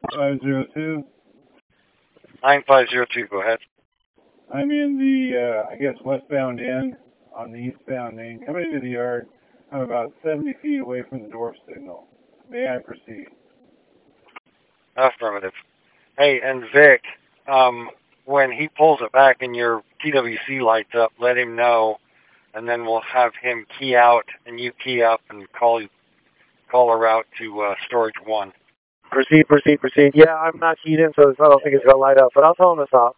9502. 9502, go ahead. I'm in the, I guess, westbound end on the eastbound lane. Coming to the yard, I'm about 70 feet away from the dwarf signal. May I proceed? Affirmative. Hey, and Vic, when he pulls it back and your TWC lights up, let him know, and then we'll have him key out and you key up and call a route to storage 1. Proceed. Yeah, I'm not keyed in, so I don't think it's going to light up, but I'll tell him to stop.